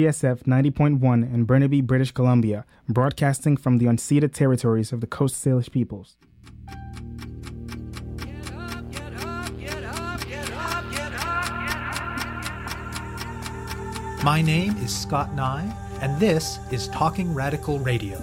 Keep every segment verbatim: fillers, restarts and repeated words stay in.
C S F ninety point one in Burnaby, British Columbia, broadcasting from the unceded territories of the Coast Salish peoples. My name is Scott Nye, and this is Talking Radical Radio.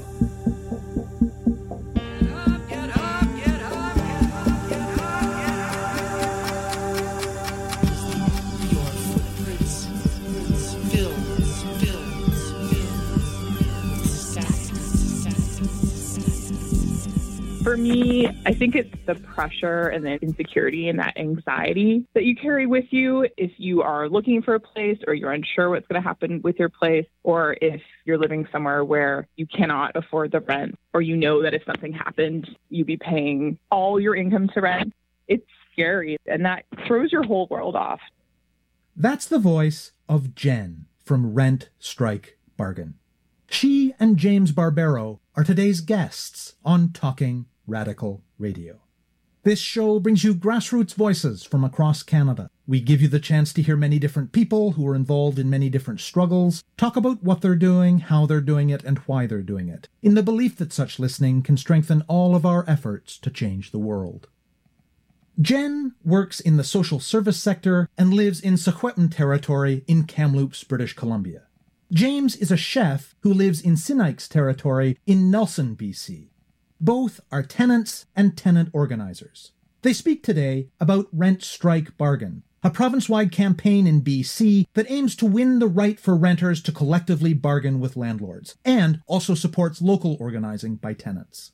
For me, I think it's the pressure and the insecurity and that anxiety that you carry with you if you are looking for a place or you're unsure what's going to happen with your place, or if you're living somewhere where you cannot afford the rent, or you know that if something happened, you'd be paying all your income to rent. It's scary, and that throws your whole world off. That's the voice of Jen from Rent, Strike, Bargain. She and James Barbero are today's guests on Talking Radical Radio. This show brings you grassroots voices from across Canada. We give you the chance to hear many different people who are involved in many different struggles, talk about what they're doing, how they're doing it, and why they're doing it, in the belief that such listening can strengthen all of our efforts to change the world. Jen works in the social service sector and lives in Secwepemc territory in Kamloops, British Columbia. James is a chef who lives in Sinaiks territory in Nelson, B C. Both are tenants and tenant organizers. They speak today about Rent, Strike, Bargain, a province-wide campaign in B C that aims to win the right for renters to collectively bargain with landlords, and also supports local organizing by tenants.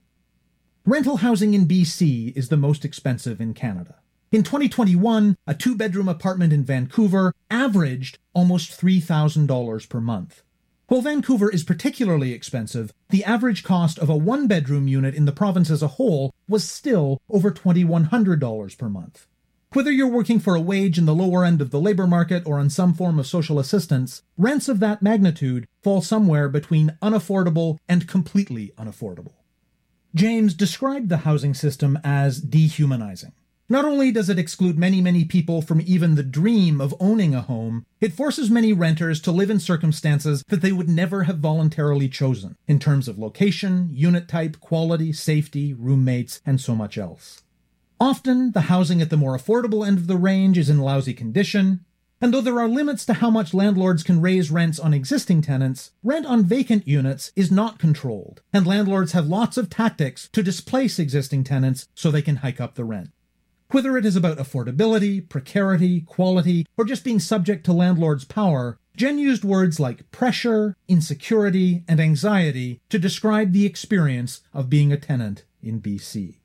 Rental housing in B C is the most expensive in Canada. In twenty twenty-one, a two-bedroom apartment in Vancouver averaged almost three thousand dollars per month. While Vancouver is particularly expensive, the average cost of a one-bedroom unit in the province as a whole was still over two thousand one hundred dollars per month. Whether you're working for a wage in the lower end of the labor market or on some form of social assistance, rents of that magnitude fall somewhere between unaffordable and completely unaffordable. James described the housing system as dehumanizing. Not only does it exclude many, many people from even the dream of owning a home, it forces many renters to live in circumstances that they would never have voluntarily chosen, in terms of location, unit type, quality, safety, roommates, and so much else. Often, the housing at the more affordable end of the range is in lousy condition, and though there are limits to how much landlords can raise rents on existing tenants, rent on vacant units is not controlled, and landlords have lots of tactics to displace existing tenants so they can hike up the rent. Whether it is about affordability, precarity, quality, or just being subject to landlords' power, Jen used words like pressure, insecurity, and anxiety to describe the experience of being a tenant in B C.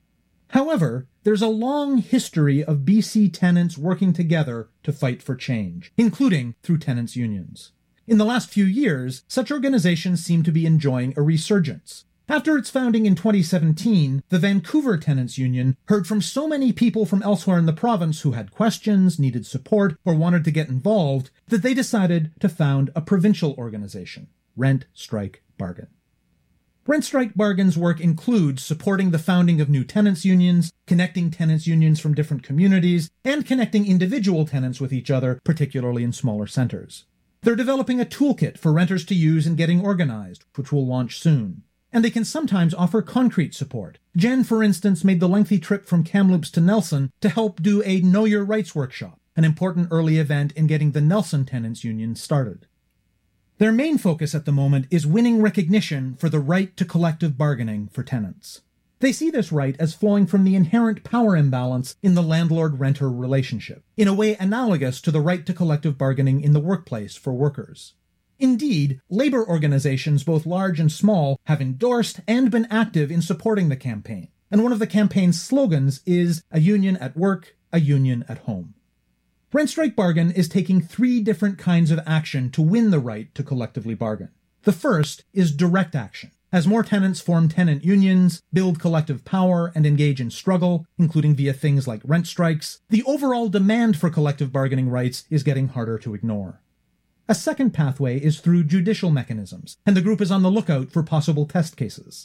However, there's a long history of B C tenants working together to fight for change, including through tenants' unions. In the last few years, such organizations seem to be enjoying a resurgence. After its founding in twenty seventeen, the Vancouver Tenants Union heard from so many people from elsewhere in the province who had questions, needed support, or wanted to get involved that they decided to found a provincial organization, Rent, Strike, Bargain. Rent, Strike, Bargain's work includes supporting the founding of new tenants' unions, connecting tenants' unions from different communities, and connecting individual tenants with each other, particularly in smaller centres. They're developing a toolkit for renters to use in getting organized, which will launch soon. And they can sometimes offer concrete support. Jen, for instance, made the lengthy trip from Kamloops to Nelson to help do a Know Your Rights workshop, an important early event in getting the Nelson Tenants Union started. Their main focus at the moment is winning recognition for the right to collective bargaining for tenants. They see this right as flowing from the inherent power imbalance in the landlord-renter relationship, in a way analogous to the right to collective bargaining in the workplace for workers. Indeed, labor organizations, both large and small, have endorsed and been active in supporting the campaign, and one of the campaign's slogans is "A union at work, a union at home." Rent, Strike, Bargain is taking three different kinds of action to win the right to collectively bargain. The first is direct action. As more tenants form tenant unions, build collective power, and engage in struggle, including via things like rent strikes, the overall demand for collective bargaining rights is getting harder to ignore. A second pathway is through judicial mechanisms, and the group is on the lookout for possible test cases.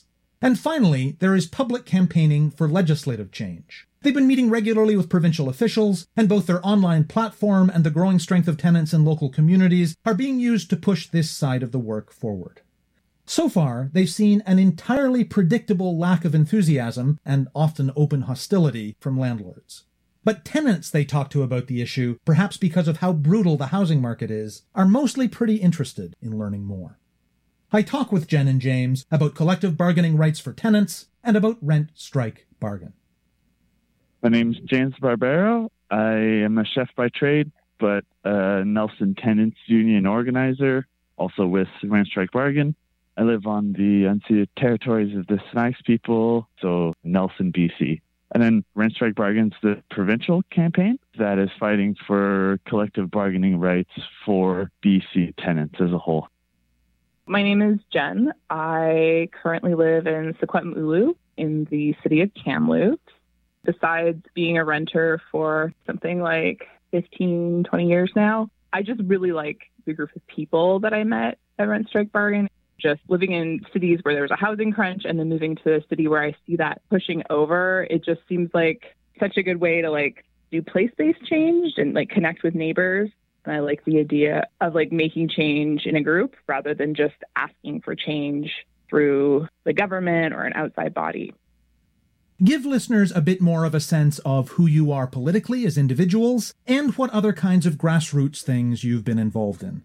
And finally, there is public campaigning for legislative change. They've been meeting regularly with provincial officials, and both their online platform and the growing strength of tenants in local communities are being used to push this side of the work forward. So far, they've seen an entirely predictable lack of enthusiasm and often open hostility from landlords. But tenants they talk to about the issue, perhaps because of how brutal the housing market is, are mostly pretty interested in learning more. I talk with Jen and James about collective bargaining rights for tenants and about rent, strike, bargain. My name's James Barbero. I am a chef by trade, but a Nelson Tenants Union organizer, also with Rent Strike Bargain. I live on the unceded territories of the Snipes people, so Nelson, B C. And then Rent Strike Bargain's the provincial campaign that is fighting for collective bargaining rights for B C tenants as a whole. My name is Jen. I currently live in Secwepemc in the city of Kamloops. Besides being a renter for something like fifteen, twenty years now, I just really like the group of people that I met at Rent Strike Bargain. Just living in cities where there's a housing crunch and then moving to a city where I see that pushing over, it just seems like such a good way to like do place-based change and like connect with neighbors. And I like the idea of like making change in a group rather than just asking for change through the government or an outside body. Give listeners a bit more of a sense of who you are politically as individuals and what other kinds of grassroots things you've been involved in.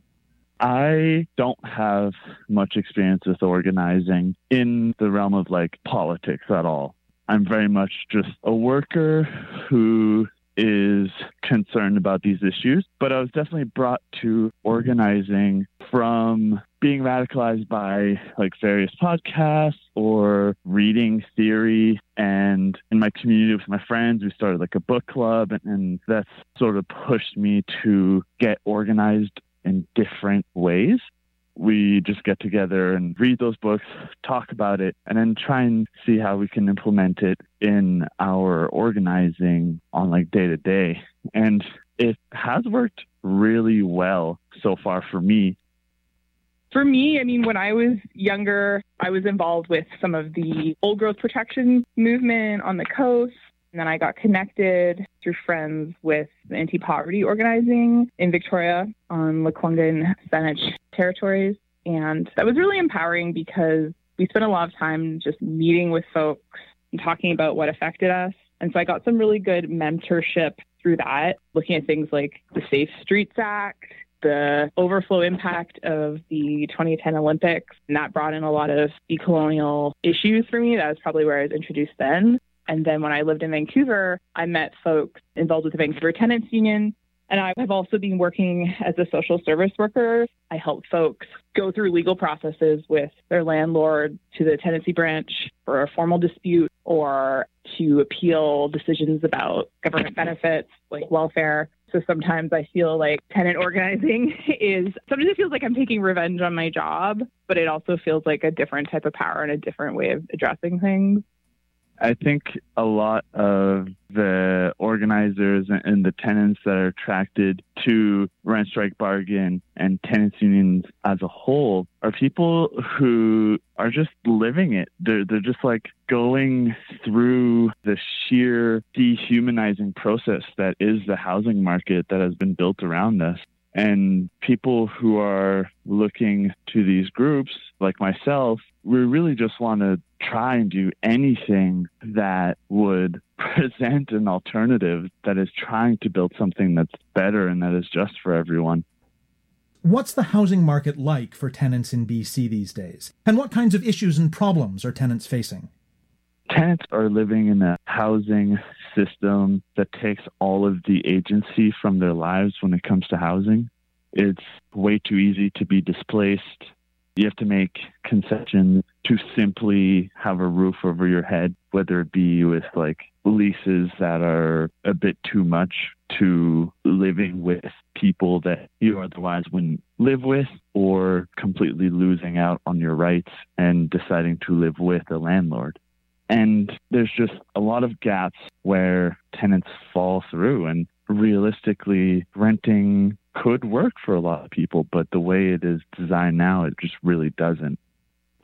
I don't have much experience with organizing in the realm of like politics at all. I'm very much just a worker who is concerned about these issues, but I was definitely brought to organizing from being radicalized by like various podcasts or reading theory. And in my community with my friends, we started like a book club, and, and that's sort of pushed me to get organized in different ways. We just get together and read those books, talk about it, and then try and see how we can implement it in our organizing on like day to day. And it has worked really well so far for me. For me, I mean, when I was younger, I was involved with some of the old growth protection movement on the coast. And then I got connected through friends with the anti-poverty organizing in Victoria on Lekwungen Saanich territories. And that was really empowering because we spent a lot of time just meeting with folks and talking about what affected us. And so I got some really good mentorship through that, looking at things like the Safe Streets Act, the overflow impact of the twenty ten Olympics. And that brought in a lot of decolonial issues for me. That was probably where I was introduced then. And then when I lived in Vancouver, I met folks involved with the Vancouver Tenants Union. And I have also been working as a social service worker. I help folks go through legal processes with their landlord to the tenancy branch for a formal dispute or to appeal decisions about government benefits like welfare. So sometimes I feel like tenant organizing is, sometimes it feels like I'm taking revenge on my job, but it also feels like a different type of power and a different way of addressing things. I think a lot of the organizers and the tenants that are attracted to Rent Strike Bargain and tenants unions as a whole are people who are just living it. They're, they're just like going through the sheer dehumanizing process that is the housing market that has been built around us. And people who are looking to these groups, like myself, we really just want to try and do anything that would present an alternative that is trying to build something that's better and that is just for everyone. What's the housing market like for tenants in B C these days? And what kinds of issues and problems are tenants facing? Tenants are living in a housing system that takes all of the agency from their lives when it comes to housing. It's way too easy to be displaced. You have to make concessions to simply have a roof over your head, whether it be with like leases that are a bit too much to living with people that you otherwise wouldn't live with, or completely losing out on your rights and deciding to live with a landlord. And there's just a lot of gaps where tenants fall through, and realistically, renting could work for a lot of people, but the way it is designed now, it just really doesn't. I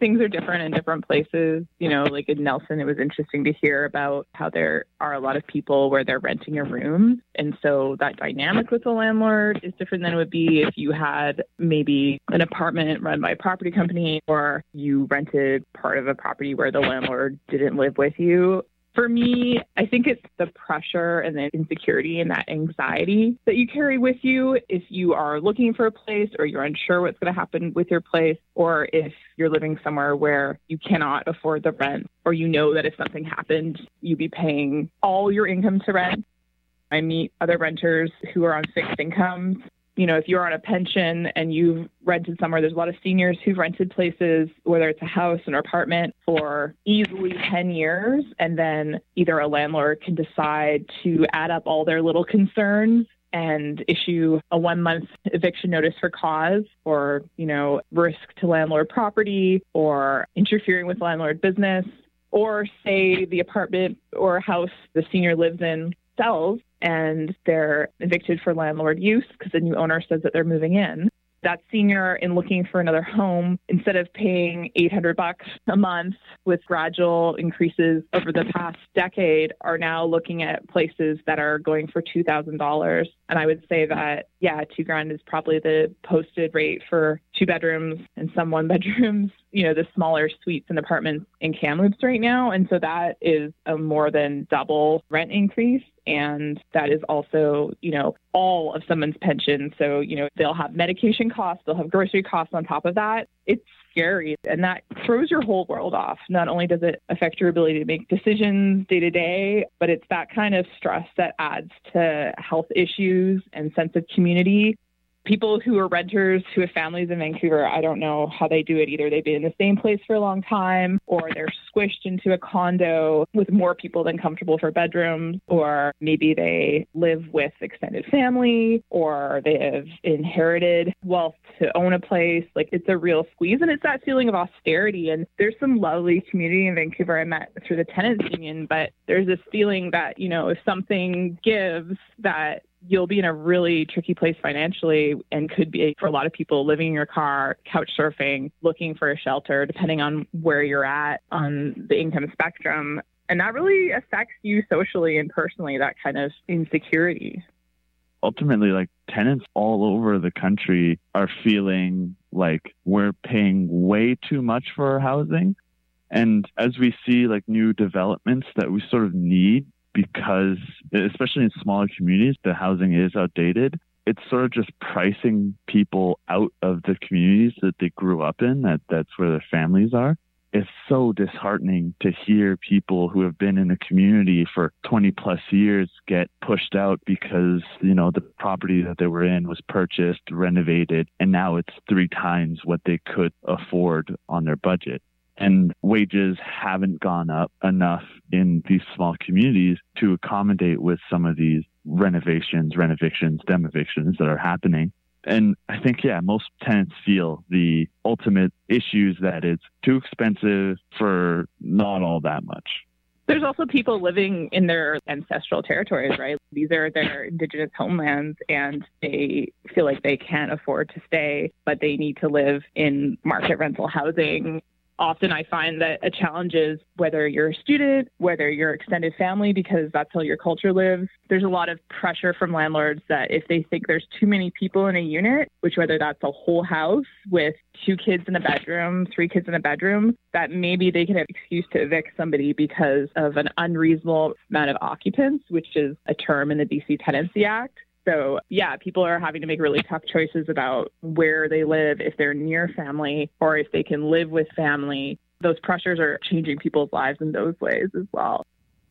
things are different in different places. You know, like in Nelson, it was interesting to hear about how there are a lot of people where they're renting a room. And so that dynamic with the landlord is different than it would be if you had maybe an apartment run by a property company or you rented part of a property where the landlord didn't live with you. For me, I think it's the pressure and the insecurity and that anxiety that you carry with you if you are looking for a place or you're unsure what's going to happen with your place, or if you're living somewhere where you cannot afford the rent, or you know that if something happened, you'd be paying all your income to rent. I meet other renters who are on fixed incomes. You know, if you're on a pension and you've rented somewhere, there's a lot of seniors who've rented places, whether it's a house or an apartment, for easily ten years. And then either a landlord can decide to add up all their little concerns and issue a one month eviction notice for cause, or, you know, risk to landlord property, or interfering with landlord business, or say the apartment or house the senior lives in sells and they're evicted for landlord use because the new owner says that they're moving in. That senior, in looking for another home, instead of paying eight hundred bucks a month with gradual increases over the past decade, are now looking at places that are going for two thousand dollars. And I would say that, yeah, two grand is probably the posted rate for two bedrooms and some one bedrooms, you know, the smaller suites and apartments in Kamloops right now. And so that is a more than double rent increase. And that is also, you know, all of someone's pension. So, you know, they'll have medication costs, they'll have grocery costs on top of that. It's scary. And that throws your whole world off. Not only does it affect your ability to make decisions day to day, but it's that kind of stress that adds to health issues and sense of community. People who are renters who have families in Vancouver, I don't know how they do it either. They've been in the same place for a long time, or they're squished into a condo with more people than comfortable for bedrooms, or maybe they live with extended family, or they have inherited wealth to own a place. Like, it's a real squeeze, and it's that feeling of austerity. And there's some lovely community in Vancouver I met through the tenants union, but there's this feeling that, you know, if something gives, that you'll be in a really tricky place financially, and could be, for a lot of people, living in your car, couch surfing, looking for a shelter, depending on where you're at on the income spectrum. And that really affects you socially and personally, that kind of insecurity. Ultimately, like, tenants all over the country are feeling like we're paying way too much for our housing. And as we see like new developments that we sort of need, because especially in smaller communities, the housing is outdated. It's sort of just pricing people out of the communities that they grew up in, that that's where their families are. It's so disheartening to hear people who have been in the community for twenty plus years get pushed out because, you know, the property that they were in was purchased, renovated, and now it's three times what they could afford on their budget. And wages haven't gone up enough in these small communities to accommodate with some of these renovations, renovictions, demevictions that are happening. And I think, yeah, most tenants feel the ultimate issues that it's too expensive for not all that much. There's also people living in their ancestral territories, right? These are their Indigenous homelands, and they feel like they can't afford to stay, but they need to live in market rental housing. Often I find that a challenge is whether you're a student, whether you're extended family, because that's how your culture lives. There's a lot of pressure from landlords that if they think there's too many people in a unit, which whether that's a whole house with two kids in a bedroom, three kids in a bedroom, that maybe they can have an excuse to evict somebody because of an unreasonable amount of occupants, which is a term in the B C Tenancy Act. So, yeah, people are having to make really tough choices about where they live, if they're near family or if they can live with family. Those pressures are changing people's lives in those ways as well.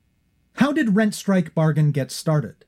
How did Rent Strike Bargain get started?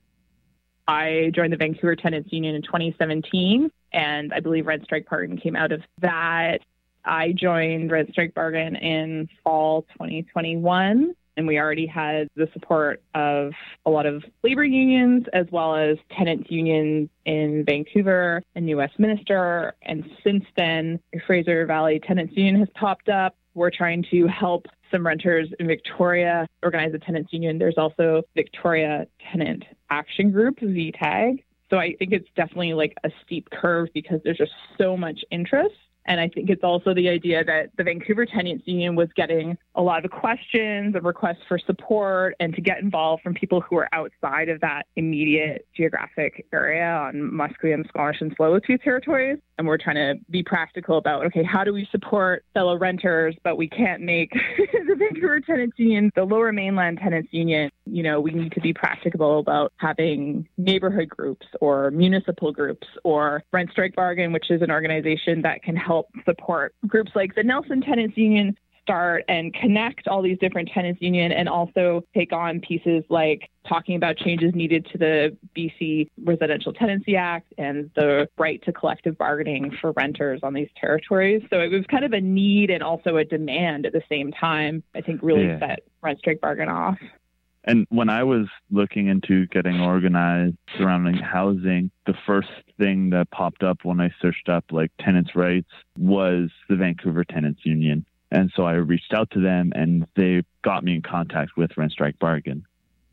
I joined the Vancouver Tenants Union in twenty seventeen, and I believe Rent Strike Bargain came out of that. I joined Rent Strike Bargain in fall twenty twenty-one. And we already had the support of a lot of labor unions as well as tenants unions in Vancouver and New Westminster. And since then, Fraser Valley Tenants Union has popped up. We're trying to help some renters in Victoria organize a tenants union. There's also Victoria Tenant Action Group, V TAG. So I think it's definitely like a steep curve because there's just so much interest. And I think it's also the idea that the Vancouver Tenants Union was getting a lot of questions and requests for support and to get involved from people who are outside of that immediate geographic area on Musqueam, Squamish, and Tsleil-Waututh territories. And we're trying to be practical about, okay, how do we support fellow renters, but we can't make the Vancouver Tenants Union the Lower Mainland Tenants Union. You know, we need to be practical about having neighborhood groups or municipal groups or Rent Strike Bargain, which is an organization that can help support groups like the Nelson Tenants Union start and connect all these different tenants union, and also take on pieces like talking about changes needed to the B C Residential Tenancy Act and the right to collective bargaining for renters on these territories. So it was kind of a need and also a demand at the same time, I think really yeah. set Rent Strike Bargain off. And when I was looking into getting organized surrounding housing, the first thing that popped up when I searched up like tenants' rights was the Vancouver Tenants Union. And so I reached out to them and they got me in contact with Rent Strike Bargain.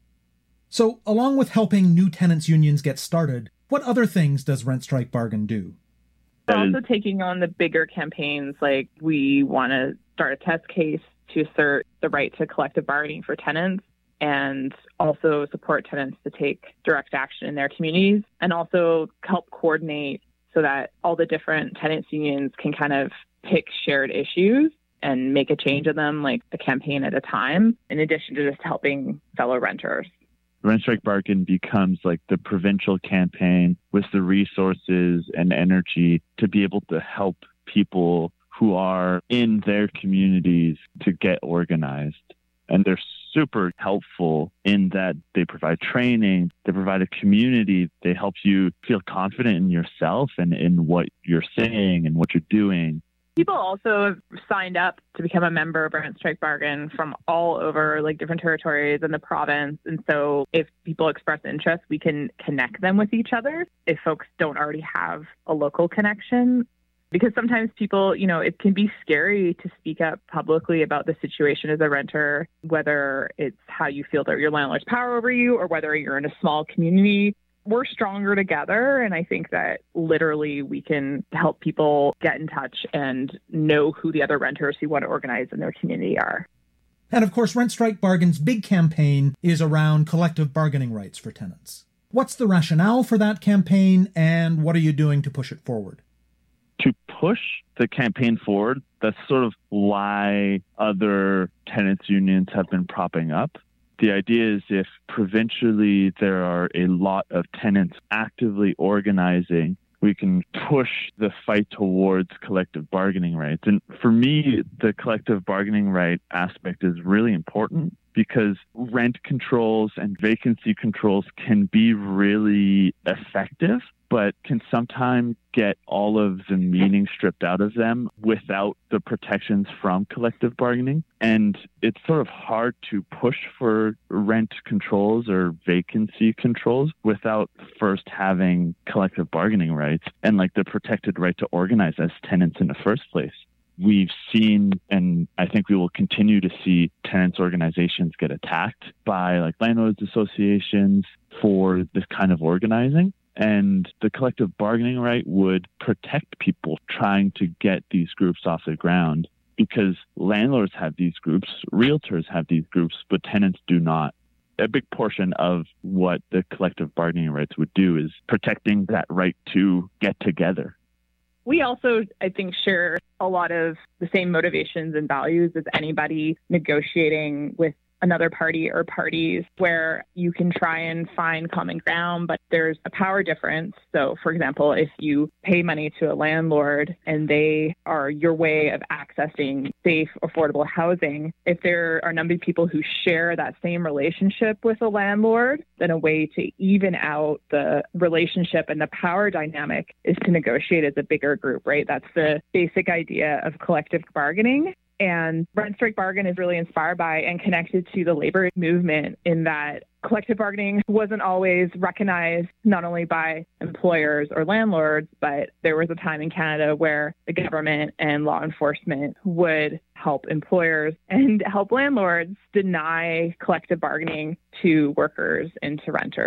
So along with helping new tenants unions get started, what other things does Rent Strike Bargain do? We're also taking on the bigger campaigns, like we want to start a test case to assert the right to collective bargaining for tenants, and also support tenants to take direct action in their communities, and also help coordinate so that all the different tenants unions can kind of pick shared issues and make a change in them, like a campaign at a time, in addition to just helping fellow renters. Rent Strike Bargain becomes like the provincial campaign with the resources and energy to be able to help people who are in their communities to get organized. And they're super helpful in that they provide training, they provide a community, they help you feel confident in yourself and in what you're saying and what you're doing. People also have signed up to become a member of Rent Strike Bargain from all over, like different territories in the province. And so if people express interest, we can connect them with each other if folks don't already have a local connection. Because sometimes people, you know, it can be scary to speak up publicly about the situation as a renter, whether it's how you feel that your landlord's power over you or whether you're in a small community. We're stronger together, and I think that literally we can help people get in touch and know who the other renters who want to organize in their community are. And of course, Rent Strike Bargain's big campaign is around collective bargaining rights for tenants. What's the rationale for that campaign, and what are you doing to push it forward? To push the campaign forward, that's sort of why other tenants unions have been propping up. The idea is if provincially there are a lot of tenants actively organizing, we can push the fight towards collective bargaining rights. And for me, the collective bargaining right aspect is really important because rent controls and vacancy controls can be really effective, but can sometimes get all of the meaning stripped out of them without the protections from collective bargaining. And it's sort of hard to push for rent controls or vacancy controls without first having collective bargaining rights and like the protected right to organize as tenants in the first place. We've seen, and I think we will continue to see, tenants organizations get attacked by like landlords associations for this kind of organizing. And the collective bargaining right would protect people trying to get these groups off the ground because landlords have these groups, realtors have these groups, but tenants do not. A big portion of what the collective bargaining rights would do is protecting that right to get together. We also, I think, share a lot of the same motivations and values as anybody negotiating with another party or parties, where you can try and find common ground, but there's a power difference. So, for example, if you pay money to a landlord and they are your way of accessing safe, affordable housing, if there are a number of people who share that same relationship with a landlord, then a way to even out the relationship and the power dynamic is to negotiate as a bigger group, right? That's the basic idea of collective bargaining. And Rent Strike Bargain is really inspired by and connected to the labor movement in that collective bargaining wasn't always recognized not only by employers or landlords, but there was a time in Canada where the government and law enforcement would help employers and help landlords deny collective bargaining to workers and to renters.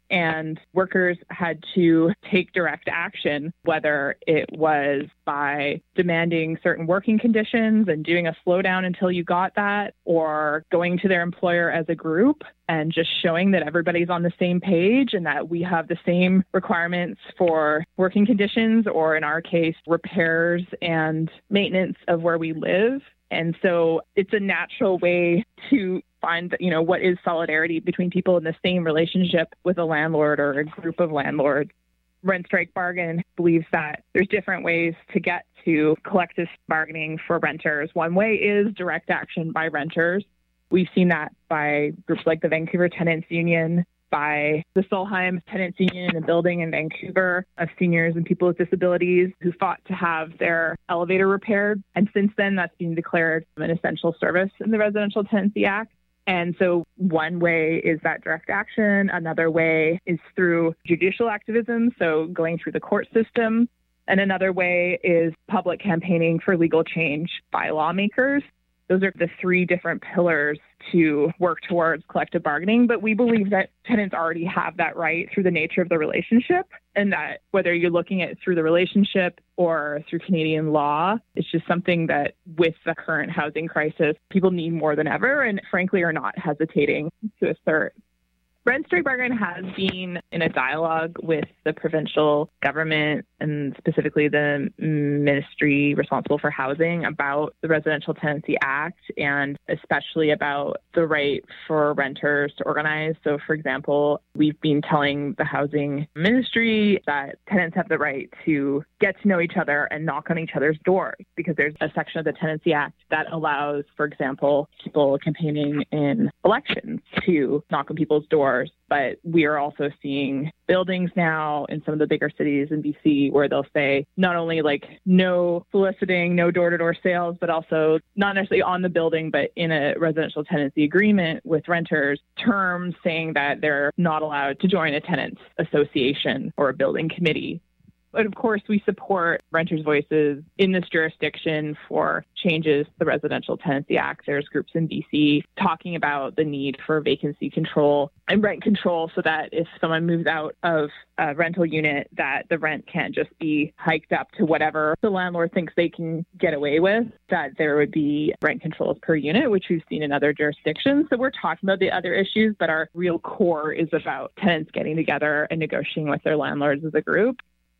And workers had to take direct action, whether it was by demanding certain working conditions and doing a slowdown until you got that, or going to their employer as a group and just showing that everybody's on the same page and that we have the same requirements for working conditions, or in our case, repairs and maintenance of where we live. And so it's a natural way to find, you know, what is solidarity between people in the same relationship with a landlord or a group of landlords. Rent Strike Bargain believes that there's different ways to get to collective bargaining for renters. One way is direct action by renters. We've seen that by groups like the Vancouver Tenants Union, by the Solheim Tenants Union in a building in Vancouver of seniors and people with disabilities who fought to have their elevator repaired. And since then, that's been declared an essential service in the Residential Tenancy Act. And so one way is that direct action. Another way is through judicial activism, so going through the court system. And another way is public campaigning for legal change by lawmakers. Those are the three different pillars to work towards collective bargaining. But we believe that tenants already have that right through the nature of the relationship, and that whether you're looking at it through the relationship or through Canadian law, it's just something that with the current housing crisis, people need more than ever and frankly are not hesitating to assert. Rent Strike Bargain has been in a dialogue with the provincial government and specifically the ministry responsible for housing about the Residential Tenancy Act and especially about the right for renters to organize. So, for example, we've been telling the housing ministry that tenants have the right to get to know each other and knock on each other's doors because there's a section of the Tenancy Act that allows, for example, people campaigning in elections to knock on people's doors. But we are also seeing buildings now in some of the bigger cities in B C where they'll say not only like no soliciting, no door-to-door sales, but also not necessarily on the building, but in a residential tenancy agreement with renters, terms saying that they're not allowed to join a tenants association or a building committee. But of course, we support renters' voices in this jurisdiction for changes to the Residential Tenancy Act. There's groups in B C talking about the need for vacancy control and rent control so that if someone moves out of a rental unit, that the rent can't just be hiked up to whatever the landlord thinks they can get away with, that there would be rent controls per unit, which we've seen in other jurisdictions. So we're talking about the other issues, but our real core is about tenants getting together and negotiating with their landlords as a group.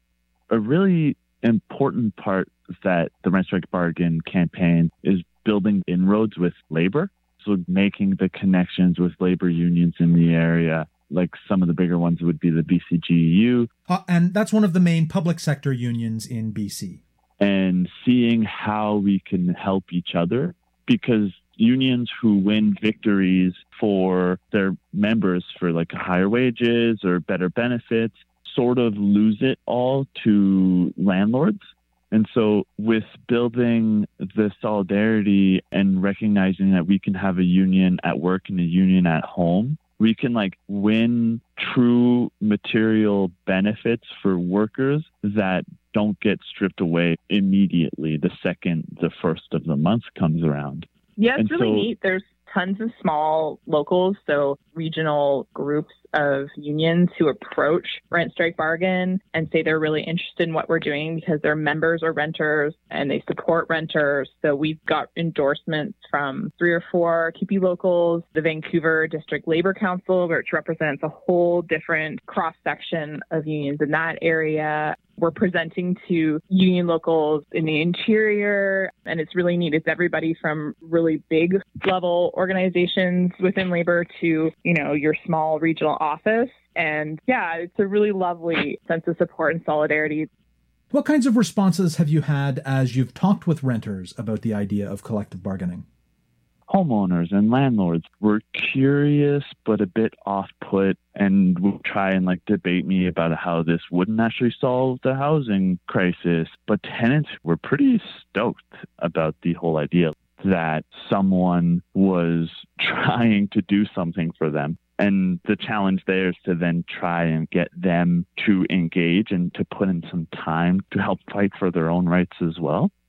A really important part that the Rent Strike Bargain campaign is building inroads with labor. So making the connections with labor unions in the area, like some of the bigger ones would be the B C G E U. Uh, and that's one of the main public sector unions in B C. And seeing how we can help each other, because unions who win victories for their members for like higher wages or better benefits sort of lose it all to landlords. And so with building the solidarity and recognizing that we can have a union at work and a union at home, we can like win true material benefits for workers that don't get stripped away immediately the second the first of the month comes around. Yeah, it's and really so, neat. There's tons of small locals, so regional groups of unions who approach Rent Strike Bargain and say they're really interested in what we're doing because their members are renters and they support renters. So we've got endorsements from three or four Q P locals, the Vancouver District Labour Council, which represents a whole different cross-section of unions in that area. We're presenting to union locals in the interior, and it's really neat. It's everybody from really big level organizations within labor to, you know, your small regional office. And yeah, it's a really lovely sense of support and solidarity. What kinds of responses have you had as you've talked with renters about the idea of collective bargaining? Homeowners and landlords were curious but a bit off-put and would try and like debate me about how this wouldn't actually solve the housing crisis. But tenants were pretty stoked about the whole idea that someone was trying to do something for them. And the challenge there is to then try and get them to engage and to put in some time to help fight for their own rights as well.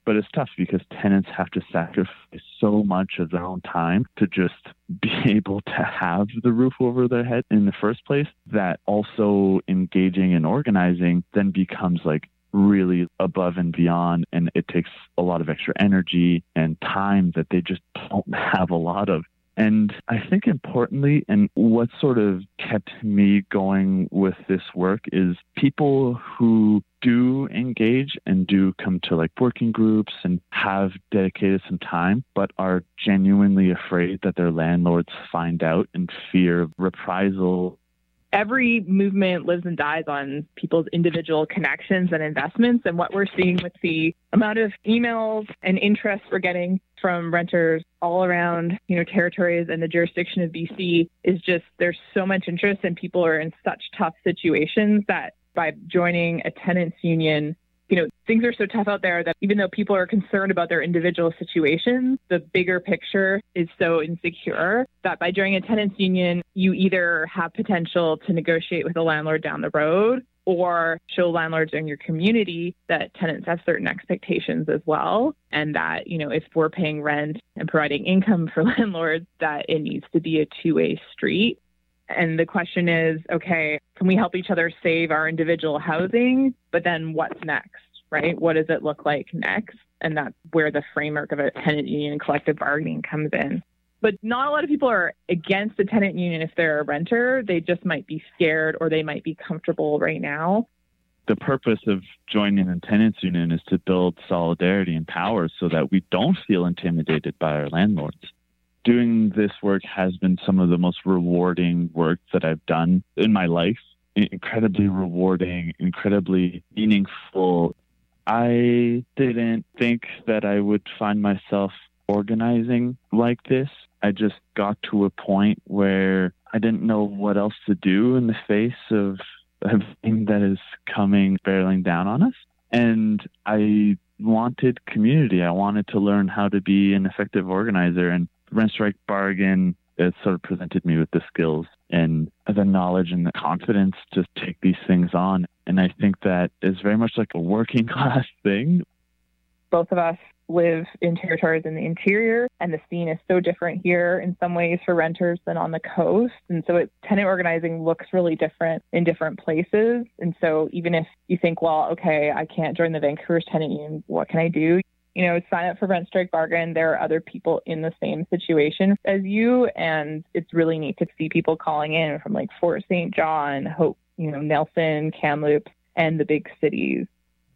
But it's tough because tenants have to sacrifice so much of their own time to just be able to have the roof over their head in the first place, that also engaging and organizing then becomes like really above and beyond. And it takes a lot of extra energy and time that they just don't have a lot of. And I think importantly, and what sort of kept me going with this work, is people who do engage and do come to like working groups and have dedicated some time, but are genuinely afraid that their landlords find out and fear reprisal. Every movement lives and dies on people's individual connections and investments. And what we're seeing with the amount of emails and interest we're getting from renters all around, you know, territories and the jurisdiction of B C is just, there's so much interest and people are in such tough situations that by joining a tenants union, you know, things are so tough out there that even though people are concerned about their individual situations, the bigger picture is so insecure that by joining a tenants union, you either have potential to negotiate with a landlord down the road or show landlords in your community that tenants have certain expectations as well. And that, you know, if we're paying rent and providing income for landlords, that it needs to be a two-way street. And the question is, okay, can we help each other save our individual housing? But then what's next, right? What does it look like next? And that's where the framework of a tenant union and collective bargaining comes in. But not a lot of people are against the tenant union if they're a renter. They just might be scared or they might be comfortable right now. The purpose of joining a tenants union is to build solidarity and power so that we don't feel intimidated by our landlords. Doing this work has been some of the most rewarding work that I've done in my life. Incredibly rewarding, incredibly meaningful. I didn't think that I would find myself organizing like this. I just got to a point where I didn't know what else to do in the face of everything that is coming barreling down on us. And I wanted community. I wanted to learn how to be an effective organizer. And Rent Strike Bargain, it sort of presented me with the skills and the knowledge and the confidence to take these things on. And I think that is very much like a working class thing. Both of us live in territories in the interior, and the scene is so different here in some ways for renters than on the coast. And so it, tenant organizing looks really different in different places. And so even if you think, well, okay, I can't join the Vancouver Tenant Union, what can I do? You know, sign up for Rent Strike Bargain. There are other people in the same situation as you. And it's really neat to see people calling in from like Fort Saint John, Hope, you know, Nelson, Kamloops, and the big cities.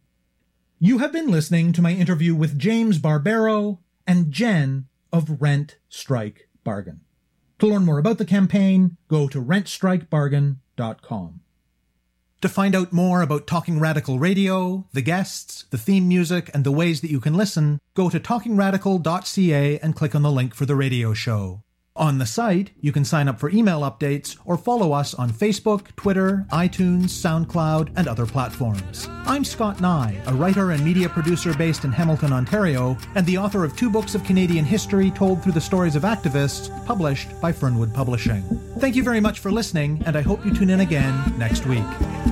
You have been listening to my interview with James Barbero and Jen of Rent Strike Bargain. To learn more about the campaign, go to rent strike bargain dot com. To find out more about Talking Radical Radio, the guests, the theme music, and the ways that you can listen, go to talking radical dot c a and click on the link for the radio show. On the site, you can sign up for email updates or follow us on Facebook, Twitter, iTunes, SoundCloud, and other platforms. I'm Scott Nye, a writer and media producer based in Hamilton, Ontario, and the author of two books of Canadian history told through the stories of activists, published by Fernwood Publishing. Thank you very much for listening, and I hope you tune in again next week.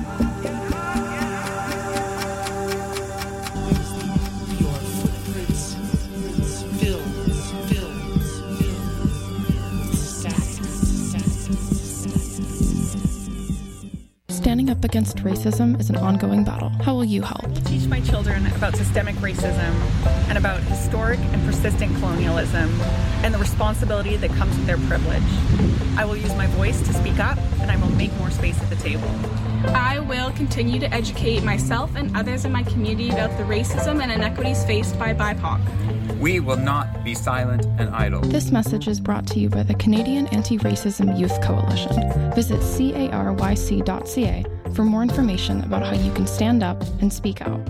Standing up against racism is an ongoing battle. How will you help? Teach my children about systemic racism and about historic and persistent colonialism and the responsibility that comes with their privilege. I will use my voice to speak up, and I will make more space at the table. I will continue to educate myself and others in my community about the racism and inequities faced by B I P O C. We will not be silent and idle. This message is brought to you by the Canadian Anti-Racism Youth Coalition. Visit caryc dot c a for more information about how you can stand up and speak out.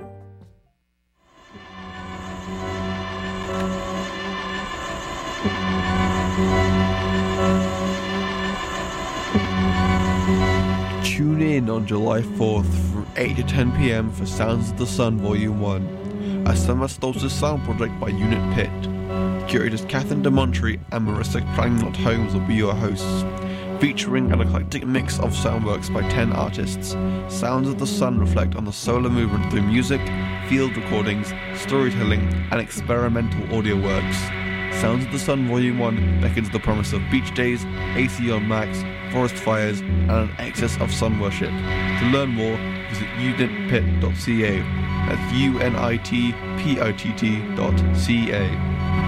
Tune in on July fourth from eight to ten p.m. for Sounds of the Sun Volume one, a summer solstice sound project by Unit Pit. Curators Catherine DeMontry and Marissa Prangnott Holmes will be your hosts. featuring an eclectic mix of soundworks by ten artists. Sounds of the Sun reflect on the solar movement through music, field recordings, storytelling, and experimental audio works. Sounds of the Sun Volume one beckons the promise of beach days, A C on max, forest fires, and an excess of sun worship. To learn more, visit unitpit dot c a. That's U N I T P I T T dot C A.